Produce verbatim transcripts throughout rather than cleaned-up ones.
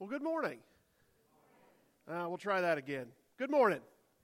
Well, good morning. Uh, we'll try that again. Good morning.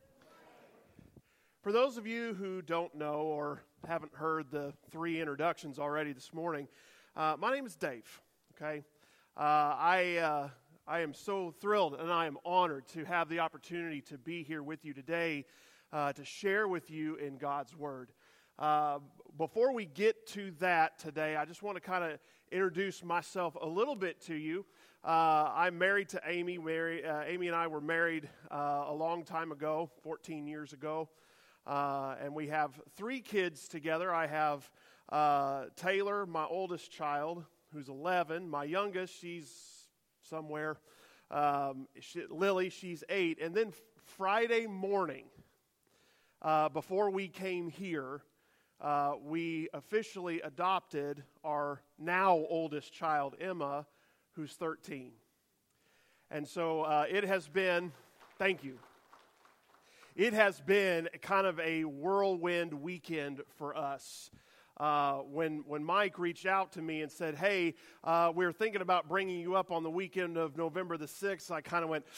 For those of you who don't know or haven't heard the three introductions already this morning, uh, my name is Dave. Okay, uh, I uh, I am so thrilled and I am honored to have the opportunity to be here with you today uh, to share with you in God's Word. Uh, before we get to that today, I just want to kind of introduce myself a little bit to you. Uh, I'm married to Amy. Mary, uh, Amy and I were married uh, a long time ago, fourteen years ago, uh, and we have three kids together. I have uh, Taylor, my oldest child, who's eleven. My youngest, she's somewhere. Um, she, Lily, she's eight. And then Friday morning, uh, before we came here, uh, we officially adopted our now oldest child, Emma, who's thirteen. And so uh, it has been, thank you, it has been kind of a whirlwind weekend for us. Uh, when when Mike reached out to me and said, hey, uh, we're thinking about bringing you up on the weekend of November the sixth, I kind of went,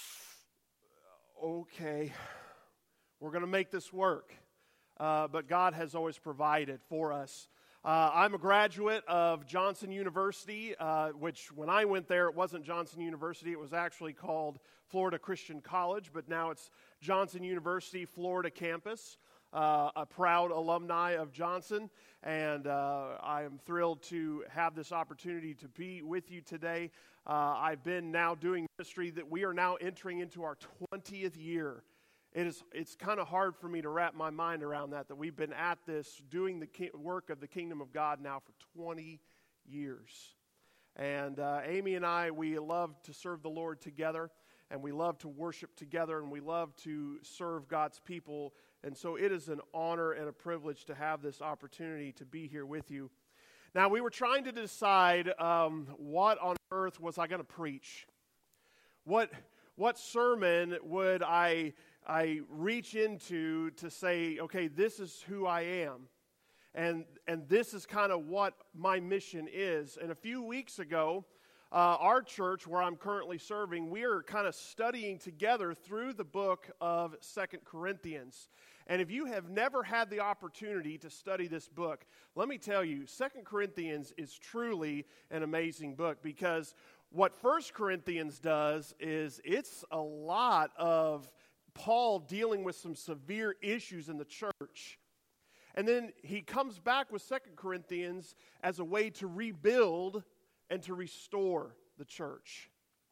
okay, we're going to make this work. Uh, but God has always provided for us. Uh, I'm a graduate of Johnson University, uh, which when I went there, it wasn't Johnson University. It was actually called Florida Christian College, but now it's Johnson University, Florida campus. Uh, a proud alumni of Johnson, and uh, I am thrilled to have this opportunity to be with you today. Uh, I've been now doing ministry that we are now entering into our twentieth year. It is, it's kind of hard for me to wrap my mind around that, that we've been at this, doing the ki- work of the kingdom of God now for twenty years. And uh, Amy and I, we love to serve the Lord together, and we love to worship together, and we love to serve God's people. And so it is an honor and a privilege to have this opportunity to be here with you. Now, we were trying to decide um, what on earth was I going to preach. What, what sermon would I... I reach into to say, okay, this is who I am, and and this is kind of what my mission is. And a few weeks ago, uh, our church, where I'm currently serving, we are kind of studying together through the book of Second Corinthians. And if you have never had the opportunity to study this book, let me tell you, Second Corinthians is truly an amazing book, because what First Corinthians does is it's a lot of Paul dealing with some severe issues in the church. And then he comes back with Second Corinthians as a way to rebuild and to restore the church.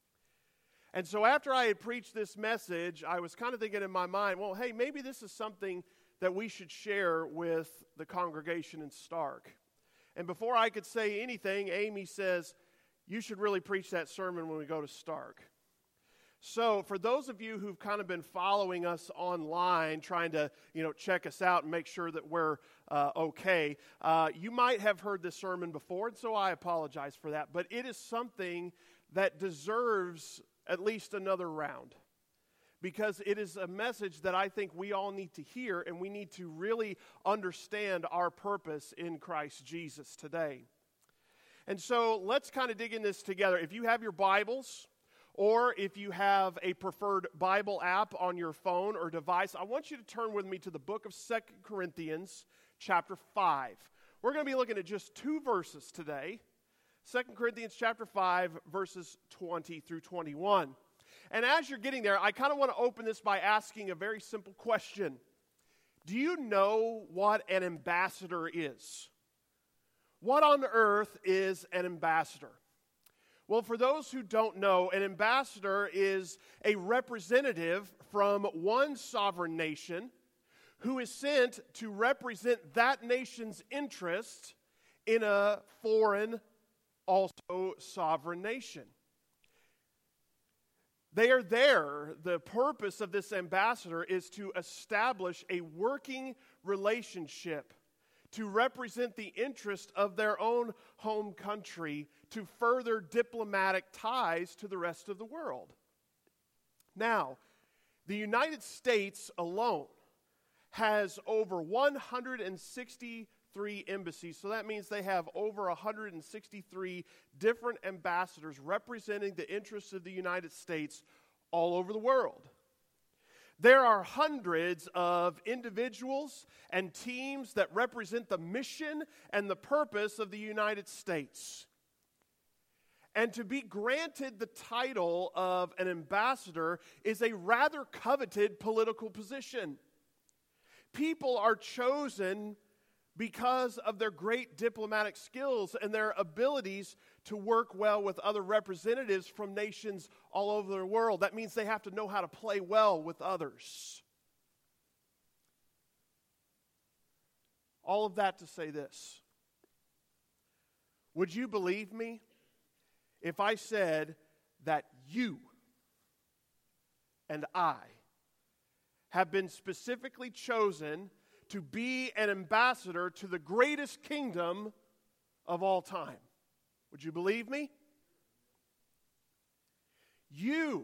And so after I had preached this message, I was kind of thinking in my mind, well, hey, maybe this is something that we should share with the congregation in Stark. And before I could say anything, Amy says, you should really preach that sermon when we go to Stark. So for those of you who've kind of been following us online, trying to, you know, check us out and make sure that we're uh, okay, uh, you might have heard this sermon before, and so I apologize for that. But it is something that deserves at least another round, because it is a message that I think we all need to hear, and we need to really understand our purpose in Christ Jesus today. And so let's kind of dig in this together. If you have your Bibles, or if you have a preferred Bible app on your phone or device, I want you to turn with me to the book of Second Corinthians chapter five. We're going to be looking at just two verses today. Second Corinthians chapter five, verses twenty through twenty-one. And as you're getting there, I kind of want to open this by asking a very simple question. Do you know what an ambassador is? What on earth is an ambassador? Well, for those who don't know, an ambassador is a representative from one sovereign nation who is sent to represent that nation's interest in a foreign, also sovereign nation. They are there. The purpose of this ambassador is to establish a working relationship, to represent the interest of their own home country, to further diplomatic ties to the rest of the world. Now, the United States alone has over one hundred sixty three embassies, so that means they have over one hundred sixty-three different ambassadors representing the interests of the United States all over the world. There are hundreds of individuals and teams that represent the mission and the purpose of the United States. And to be granted the title of an ambassador is a rather coveted political position. People are chosen because of their great diplomatic skills and their abilities to work well with other representatives from nations all over the world. That means they have to know how to play well with others. All of that to say this. Would you believe me if I said that you and I have been specifically chosen to be an ambassador to the greatest kingdom of all time? Would you believe me? You,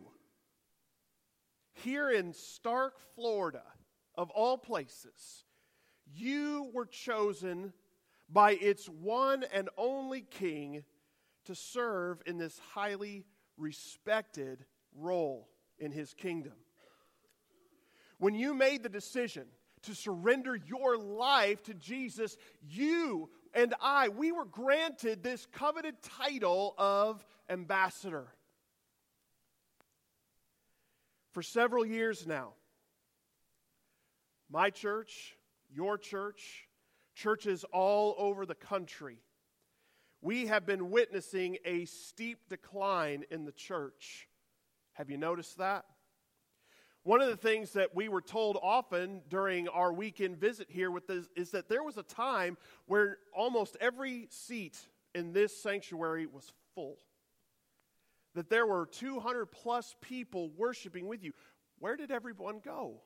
here in Stark, Florida, of all places, you were chosen by its one and only king to serve in this highly respected role in his kingdom. When you made the decision to surrender your life to Jesus, you and I, we were granted this coveted title of ambassador. For several years now, my church, your church, churches all over the country, we have been witnessing a steep decline in the church. Have you noticed that? One of the things that we were told often during our weekend visit here with this is that there was a time where almost every seat in this sanctuary was full. That there were two hundred plus people worshiping with you. Where did everyone go?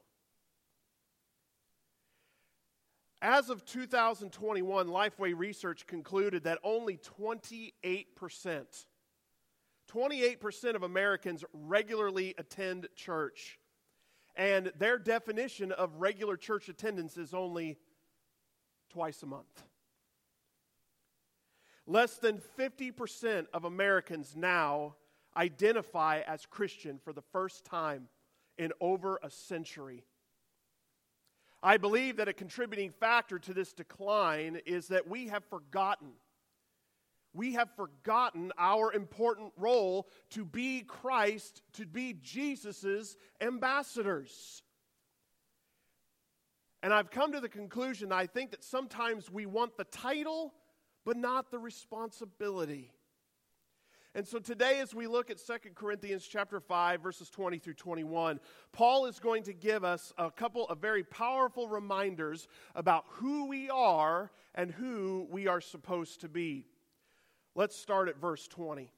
As of two thousand twenty-one, Lifeway Research concluded that only twenty-eight percent, twenty-eight percent of Americans regularly attend church. And their definition of regular church attendance is only twice a month. Less than fifty percent of Americans now identify as Christian for the first time in over a century. I believe that a contributing factor to this decline is that we have forgotten. We have forgotten our important role to be Christ, to be Jesus' ambassadors. And I've come to the conclusion, I think that sometimes we want the title, but not the responsibility. And so today, as we look at Second Corinthians chapter five, verses twenty through twenty-one, Paul is going to give us a couple of very powerful reminders about who we are and who we are supposed to be. Let's start at verse twenty.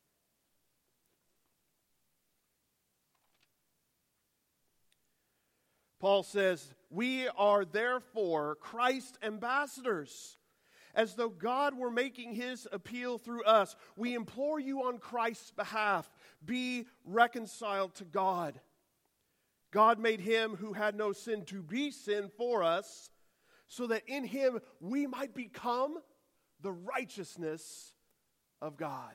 Paul says, "We are therefore Christ's ambassadors, as though God were making his appeal through us. We implore you on Christ's behalf, be reconciled to God. God made him who had no sin to be sin for us, so that in him we might become the righteousness of God."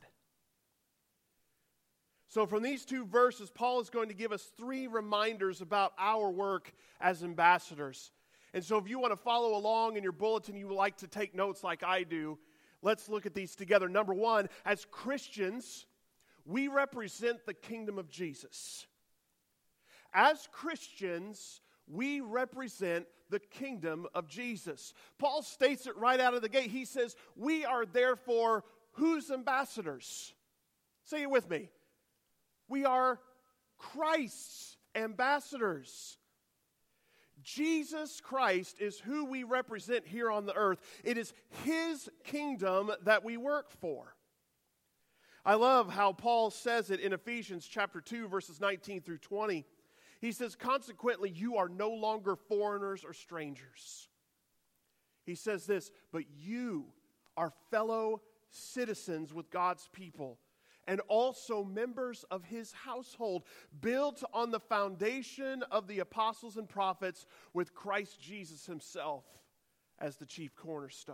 So from these two verses, Paul is going to give us three reminders about our work as ambassadors. And so if you want to follow along in your bulletin, you would like to take notes like I do, let's look at these together. Number one, as Christians, we represent the kingdom of Jesus. As Christians, we represent the kingdom of Jesus. Paul states it right out of the gate. He says, we are therefore whose ambassadors? Say it with me. We are Christ's ambassadors. Jesus Christ is who we represent here on the earth. It is his kingdom that we work for. I love how Paul says it in Ephesians chapter two, verses nineteen through twenty. He says, "Consequently, you are no longer foreigners or strangers." He says this, "But you are fellow citizens with God's people, and also members of his household, built on the foundation of the apostles and prophets, with Christ Jesus himself as the chief cornerstone.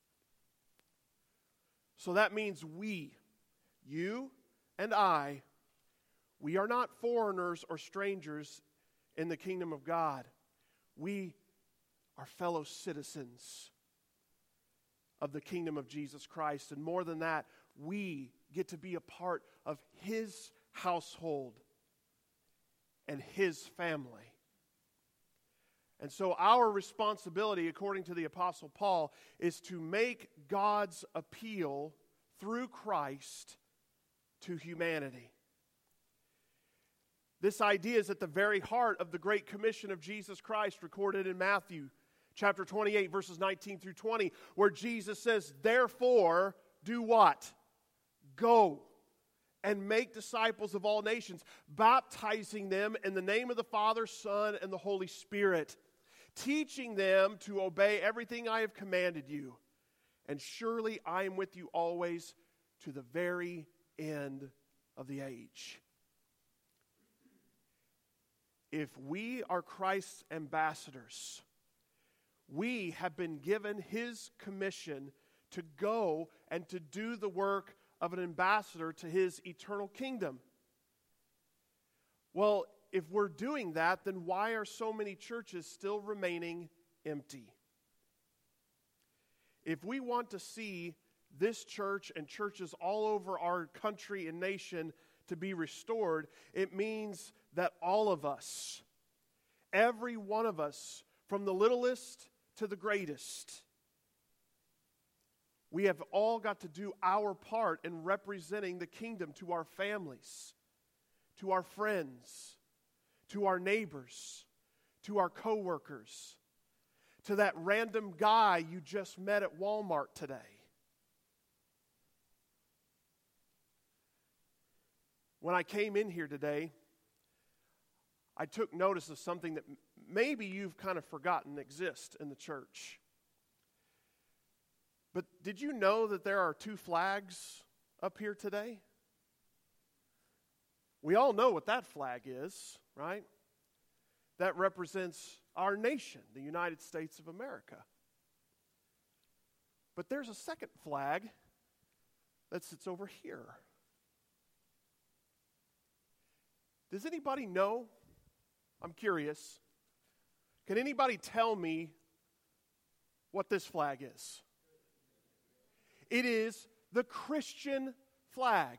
So that means we, you and I, we are not foreigners or strangers in the kingdom of God. We are fellow citizens of the kingdom of Jesus Christ. And more than that, we get to be a part of His household and His family. And so our responsibility, according to the Apostle Paul, is to make God's appeal through Christ to humanity. This idea is at the very heart of the Great Commission of Jesus Christ, recorded in Matthew chapter twenty-eight, verses nineteen through twenty, where Jesus says, "Therefore, do what? Go and make disciples of all nations, baptizing them in the name of the Father, Son, and the Holy Spirit, teaching them to obey everything I have commanded you. And surely I am with you always to the very end of the age." If we are Christ's ambassadors, we have been given His commission to go and to do the work of an ambassador to His eternal kingdom. Well, if we're doing that, then why are so many churches still remaining empty? If we want to see this church and churches all over our country and nation to be restored, it means that all of us, every one of us, from the littlest to the greatest, we have all got to do our part in representing the kingdom to our families, to our friends, to our neighbors, to our coworkers, to that random guy you just met at Walmart today. When I came in here today, I took notice of something that maybe you've kind of forgotten exists in the church. But did you know that there are two flags up here today? We all know what that flag is, right? That represents our nation, the United States of America. But there's a second flag that sits over here. Does anybody know? I'm curious. Can anybody tell me what this flag is? It is the Christian flag.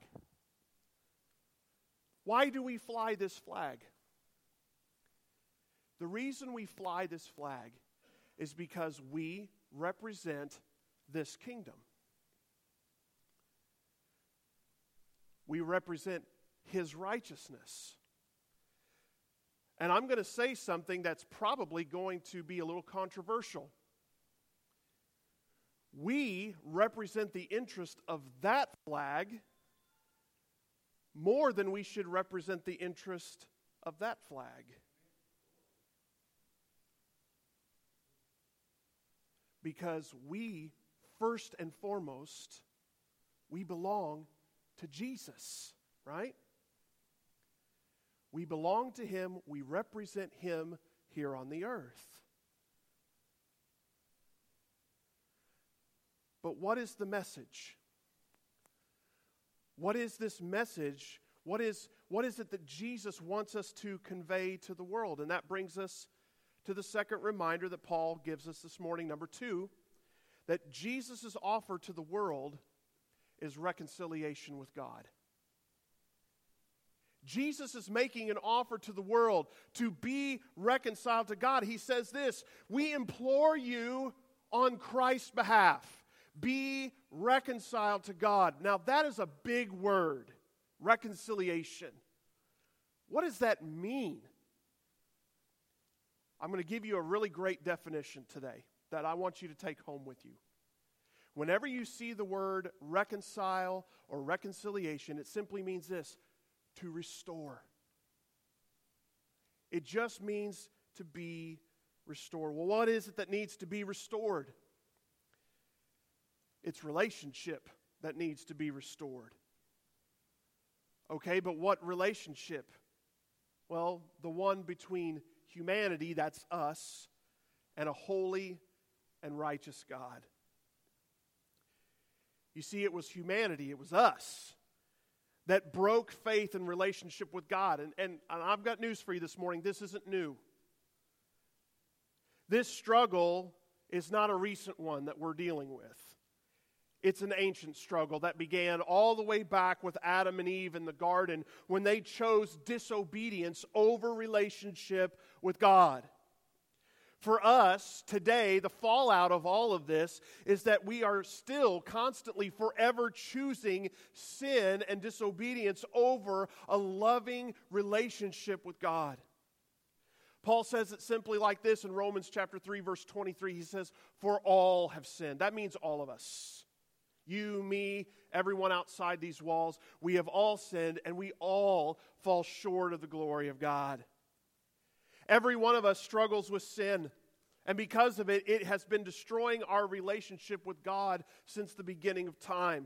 Why do we fly this flag? The reason we fly this flag is because we represent this kingdom. We represent His righteousness. And I'm going to say something that's probably going to be a little controversial. We represent the interest of that flag more than we should represent the interest of that flag. Because we, first and foremost, we belong to Jesus, right? We belong to Him. We represent Him here on the earth. But what is the message? What is this message? What is, what is it that Jesus wants us to convey to the world? And that brings us to the second reminder that Paul gives us this morning, number two, that Jesus' offer to the world is reconciliation with God. Jesus is making an offer to the world to be reconciled to God. He says this, "We implore you on Christ's behalf, be reconciled to God." Now that is a big word, reconciliation. What does that mean? I'm going to give you a really great definition today that I want you to take home with you. Whenever you see the word reconcile or reconciliation, it simply means this: to restore. It just means to be restored. Well, what is it that needs to be restored? It's relationship that needs to be restored. Okay, but what relationship? Well, the one between humanity, that's us, and a holy and righteous God. You see, it was humanity, it was us, that broke faith and relationship with God. And, and, and I've got news for you this morning. This isn't new. This struggle is not a recent one that we're dealing with. It's an ancient struggle that began all the way back with Adam and Eve in the garden when they chose disobedience over relationship with God. For us today, the fallout of all of this is that we are still constantly, forever choosing sin and disobedience over a loving relationship with God. Paul says it simply like this in Romans chapter three, verse twenty-three. He says, "For all have sinned." That means all of us. You, me, everyone outside these walls. We have all sinned, and we all fall short of the glory of God. Every one of us struggles with sin, and because of it, it has been destroying our relationship with God since the beginning of time.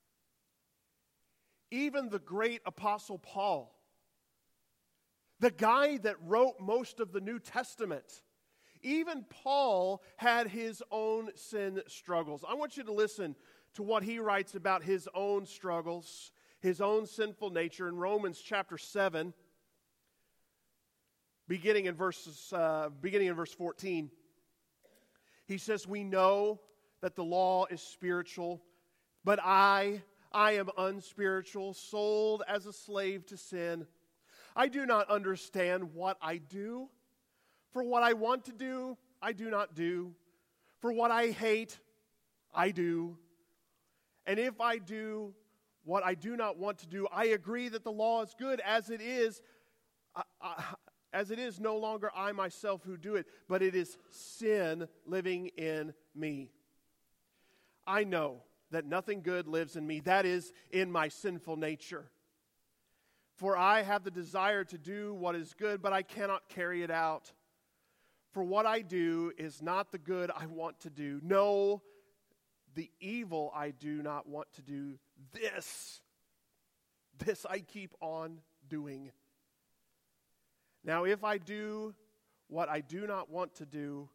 Even the great Apostle Paul, the guy that wrote most of the New Testament, even Paul had his own sin struggles. I want you to listen to what he writes about his own struggles, his own sinful nature in Romans chapter seven, beginning in verses, uh, beginning in verse fourteen. He says, "We know that the law is spiritual, but I, I am unspiritual, sold as a slave to sin. I do not understand what I do. For what I want to do, I do not do. For what I hate, I do. And if I do what I do not want to do, I agree that the law is good as it is. I, I, as it is no longer I myself who do it, but it is sin living in me. I know that nothing good lives in me, that is, in my sinful nature. For I have the desire to do what is good, but I cannot carry it out. For what I do is not the good I want to do. No, the evil I do not want to do. This, this I keep on doing. Now, if I do what I do not want to do,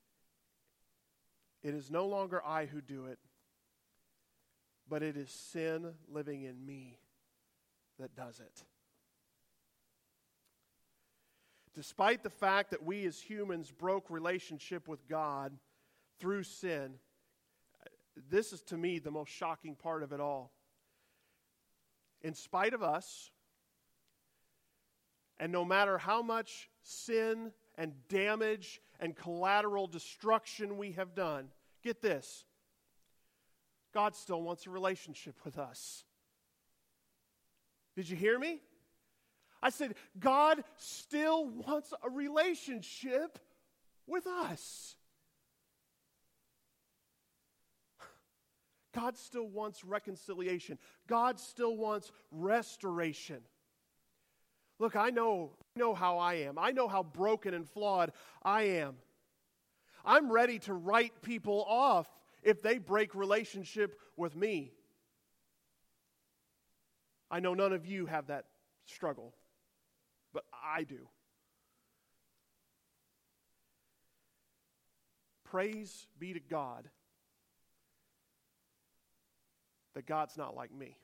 it is no longer I who do it, but it is sin living in me that does it. Despite the fact that we as humans broke relationship with God through sin, this is to me the most shocking part of it all. In spite of us, and no matter how much sin and damage and collateral destruction we have done, get this, God still wants a relationship with us. Did you hear me? I said, God still wants a relationship with us. God still wants reconciliation. God still wants restoration. Look, I know, I know how I am. I know how broken and flawed I am. I'm ready to write people off if they break relationship with me. I know none of you have that struggle, but I do. Praise be to God that God's not like me.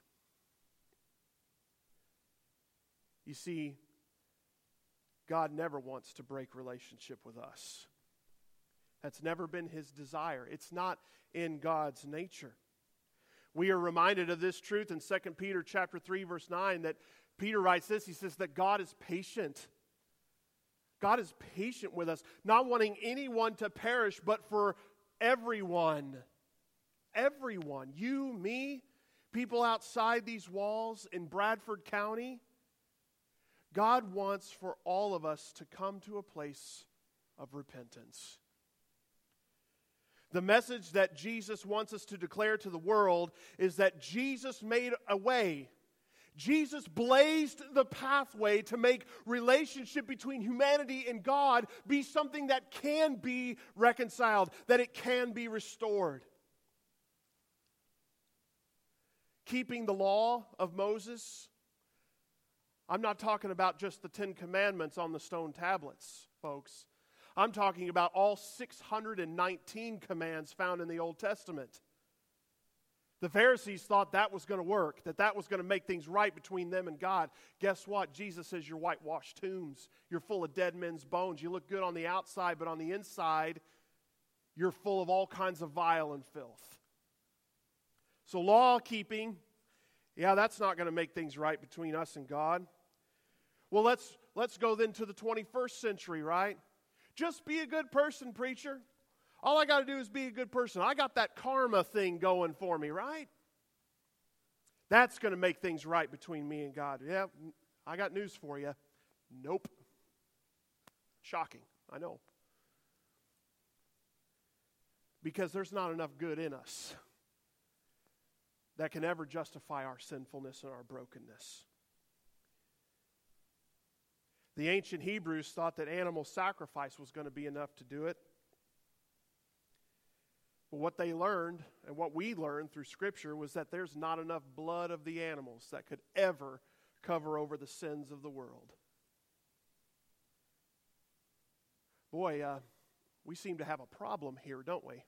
You see, God never wants to break relationship with us. That's never been His desire. It's not in God's nature. We are reminded of this truth in Second Peter chapter three, verse nine, that Peter writes this. He says that God is patient. God is patient with us, not wanting anyone to perish, but for everyone. Everyone. You, me, people outside these walls in Bradford County. God wants for all of us to come to a place of repentance. The message that Jesus wants us to declare to the world is that Jesus made a way. Jesus blazed the pathway to make relationship between humanity and God be something that can be reconciled, that it can be restored. Keeping the law of Moses, I'm not talking about just the Ten Commandments on the stone tablets, folks. I'm talking about all six hundred nineteen commands found in the Old Testament. The Pharisees thought that was going to work, that that was going to make things right between them and God. Guess what? Jesus says you're whitewashed tombs. You're full of dead men's bones. You look good on the outside, but on the inside, you're full of all kinds of vile and filth. So law keeping, yeah, that's not going to make things right between us and God. Well, let's let's go then to the twenty-first century, right? Just be a good person, preacher. All I got to do is be a good person. I got that karma thing going for me, right? That's going to make things right between me and God. Yeah, I got news for you. Nope. Shocking, I know. Because there's not enough good in us that can ever justify our sinfulness and our brokenness. The ancient Hebrews thought that animal sacrifice was going to be enough to do it. But what they learned, and what we learned through Scripture, was that there's not enough blood of the animals that could ever cover over the sins of the world. Boy, uh, we seem to have a problem here, don't we?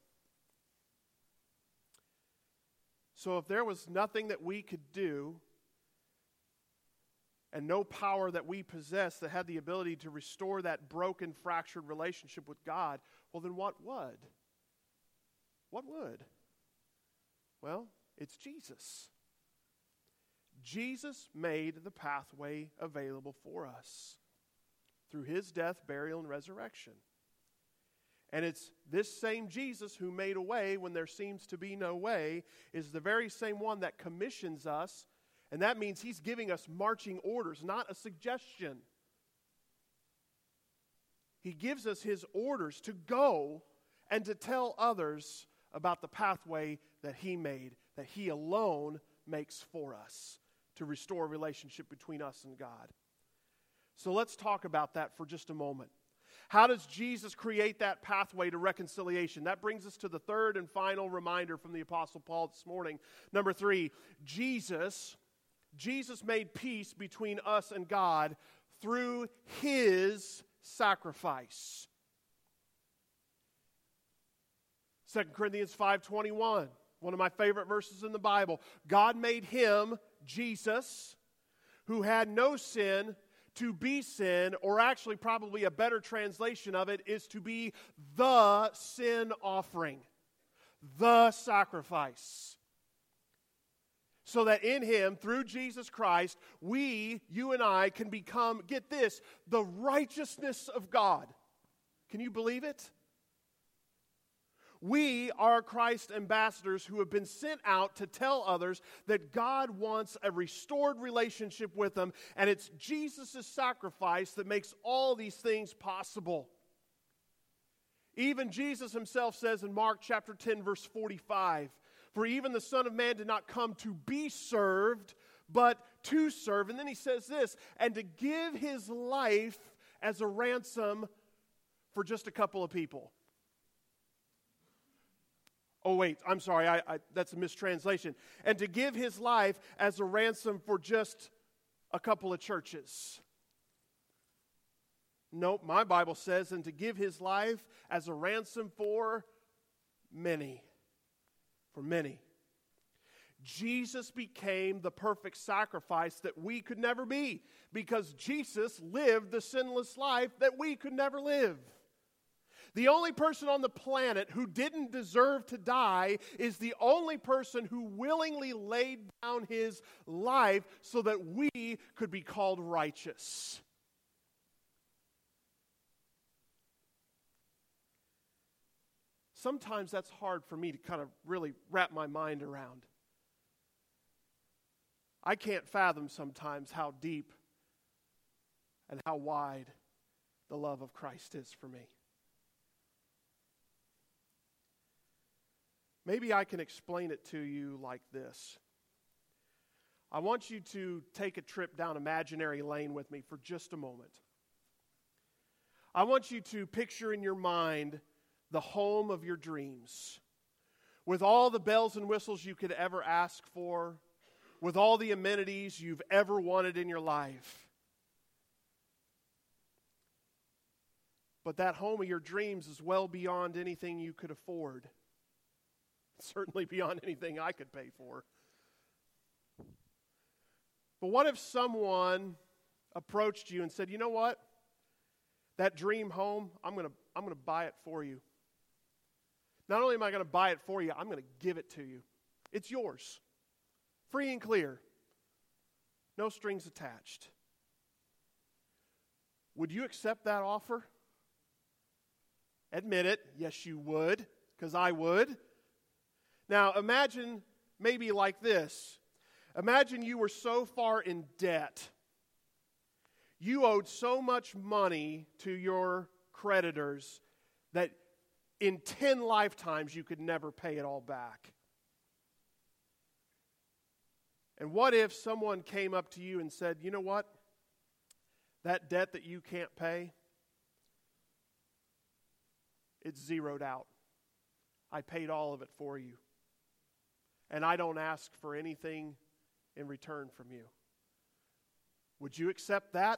So if there was nothing that we could do, and no power that we possess that had the ability to restore that broken, fractured relationship with God, well, then what would? What would? Well, it's Jesus. Jesus made the pathway available for us through his death, burial, and resurrection. And it's this same Jesus who made a way when there seems to be no way is the very same one that commissions us, and that means he's giving us marching orders, not a suggestion. He gives us his orders to go and to tell others about the pathway that he made, that he alone makes for us to restore a relationship between us and God. So let's talk about that for just a moment. How does Jesus create that pathway to reconciliation? That brings us to the third and final reminder from the Apostle Paul this morning. Number three, Jesus, Jesus made peace between us and God through his sacrifice. Second Corinthians five twenty-one, one of my favorite verses in the Bible. God made him, Jesus, who had no sin, to be sin, or actually probably a better translation of it is to be the sin offering, the sacrifice. So that in him, through Jesus Christ, we, you and I, can become, get this, the righteousness of God. Can you believe it? We are Christ's ambassadors who have been sent out to tell others that God wants a restored relationship with them, and it's Jesus' sacrifice that makes all these things possible. Even Jesus himself says in Mark chapter ten, verse forty-five, "For even the Son of Man did not come to be served, but to serve." And then he says this, "and to give his life as a ransom for just a couple of people." Oh, wait, I'm sorry, I, I, that's a mistranslation. And to give his life as a ransom for just a couple of churches. Nope, my Bible says, and to give his life as a ransom for many. For many. Jesus became the perfect sacrifice that we could never be, because Jesus lived the sinless life that we could never live. The only person on the planet who didn't deserve to die is the only person who willingly laid down his life so that we could be called righteous. Sometimes that's hard for me to kind of really wrap my mind around. I can't fathom sometimes how deep and how wide the love of Christ is for me. Maybe I can explain it to you like this. I want you to take a trip down imaginary lane with me for just a moment. I want you to picture in your mind the home of your dreams, with all the bells and whistles you could ever ask for, with all the amenities you've ever wanted in your life. But that home of your dreams is well beyond anything you could afford. Certainly beyond anything I could pay for. But what if someone approached you and said, you know what? That dream home, I'm going to I'm going to buy it for you. Not only am I going to buy it for you, I'm going to give it to you. It's yours. Free and clear. No strings attached. Would you accept that offer? Admit it. Yes, you would, because I would. Now, imagine maybe like this. Imagine you were so far in debt. You owed so much money to your creditors that in ten lifetimes you could never pay it all back. And what if someone came up to you and said, you know what? That debt that you can't pay, it's zeroed out. I paid all of it for you. And I don't ask for anything in return from you. Would you accept that?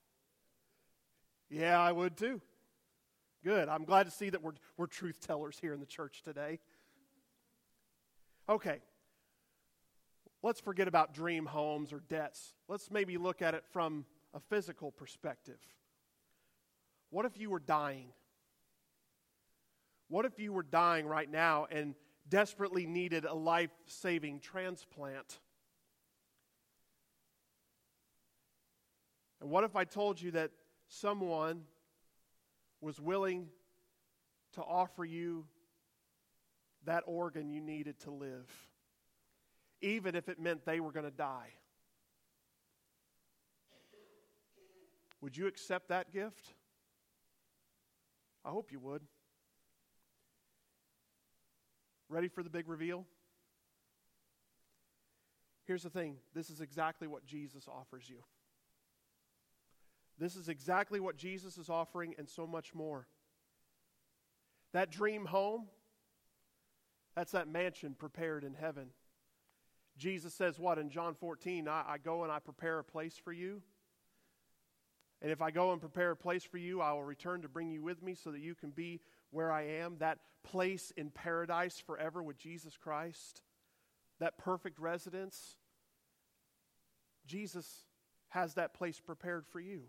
Yeah, I would too. Good. I'm glad to see that we're, we're truth tellers here in the church today. Okay. Let's forget about dream homes or debts. Let's maybe look at it from a physical perspective. What if you were dying? What if you were dying right now and desperately needed a life-saving transplant? And what if I told you that someone was willing to offer you that organ you needed to live, even if it meant they were going to die? Would you accept that gift? I hope you would. Ready for the big reveal? Here's the thing. This is exactly what Jesus offers you. This is exactly what Jesus is offering and so much more. That dream home, that's that mansion prepared in heaven. Jesus says what in John fourteen? I, I go and I prepare a place for you. And if I go and prepare a place for you, I will return to bring you with me so that you can be where I am, that place in paradise forever with Jesus Christ, that perfect residence. Jesus has that place prepared for you.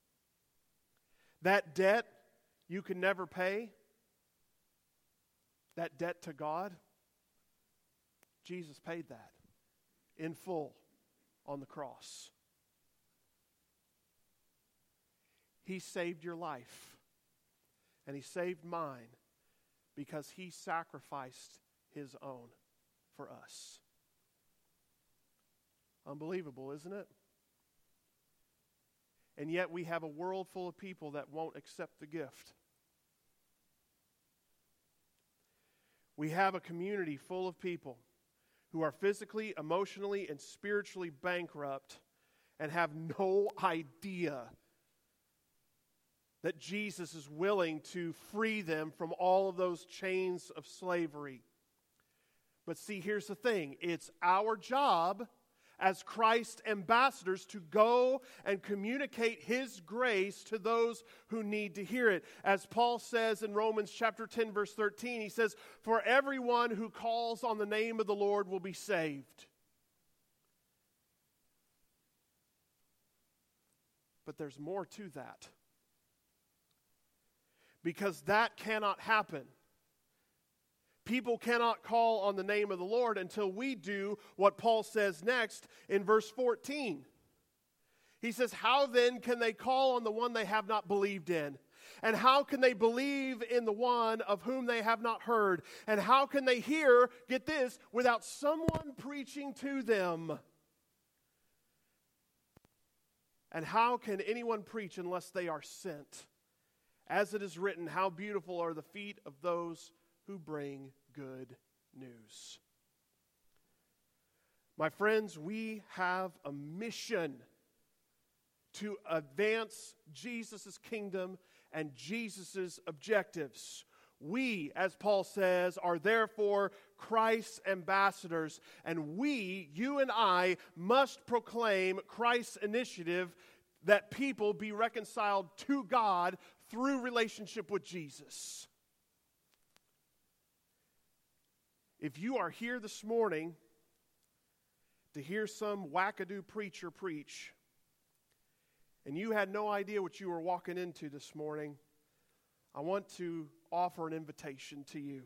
That debt you can never pay, that debt to God, Jesus paid that in full on the cross. He saved your life, and He saved mine because He sacrificed His own for us. Unbelievable, isn't it? And yet we have a world full of people that won't accept the gift. We have a community full of people who are physically, emotionally, and spiritually bankrupt and have no idea that Jesus is willing to free them from all of those chains of slavery. But see, here's the thing. It's our job as Christ ambassadors to go and communicate His grace to those who need to hear it. As Paul says in Romans chapter ten, verse thirteen, he says, "For everyone who calls on the name of the Lord will be saved." But there's more to that. Because that cannot happen. People cannot call on the name of the Lord until we do what Paul says next in verse fourteen. He says, "How then can they call on the one they have not believed in? And how can they believe in the one of whom they have not heard? And how can they hear," get this, "without someone preaching to them? And how can anyone preach unless they are sent? As it is written, how beautiful are the feet of those who bring good news." My friends, we have a mission to advance Jesus' kingdom and Jesus' objectives. We, as Paul says, are therefore Christ's ambassadors, and we, you and I, must proclaim Christ's initiative that people be reconciled to God through relationship with Jesus. If you are here this morning to hear some wackadoo preacher preach, and you had no idea what you were walking into this morning, I want to offer an invitation to you.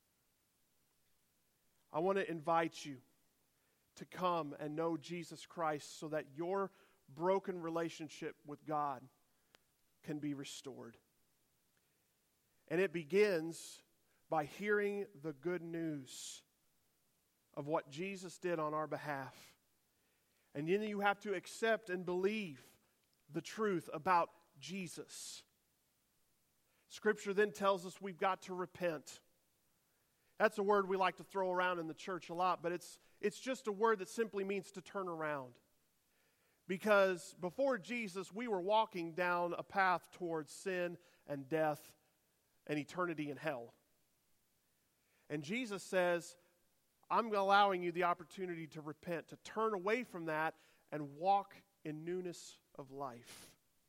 I want to invite you to come and know Jesus Christ so that your broken relationship with God can be restored. And it begins by hearing the good news of what Jesus did on our behalf. And then you have to accept and believe the truth about Jesus. Scripture then tells us we've got to repent. That's a word we like to throw around in the church a lot, but it's it's just a word that simply means to turn around. Because before Jesus, we were walking down a path towards sin and death and eternity in hell. And Jesus says, I'm allowing you the opportunity to repent, to turn away from that and walk in newness of life.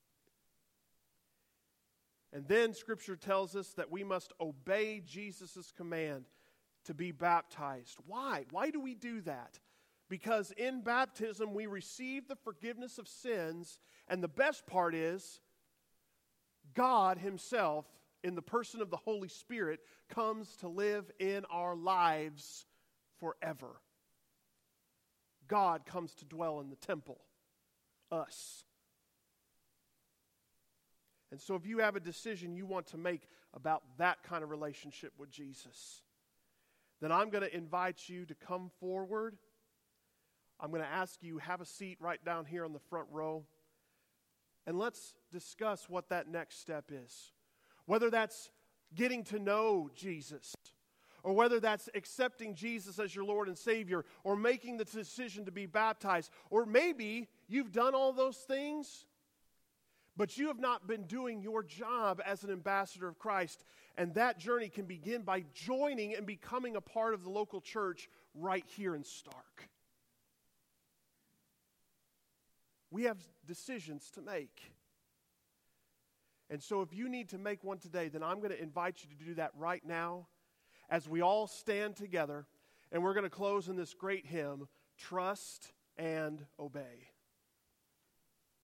And then Scripture tells us that we must obey Jesus' command to be baptized. Why? Why do we do that? Because in baptism we receive the forgiveness of sins, and the best part is God Himself, in the person of the Holy Spirit, comes to live in our lives forever. God comes to dwell in the temple, us. And so if you have a decision you want to make about that kind of relationship with Jesus, then I'm going to invite you to come forward. I'm going to ask you, have a seat right down here on the front row, and let's discuss what that next step is. Whether that's getting to know Jesus, or whether that's accepting Jesus as your Lord and Savior, or making the decision to be baptized, or maybe you've done all those things, but you have not been doing your job as an ambassador of Christ. And that journey can begin by joining and becoming a part of the local church right here in Stark. We have decisions to make. And so if you need to make one today, then I'm going to invite you to do that right now as we all stand together. And we're going to close in this great hymn, Trust and Obey.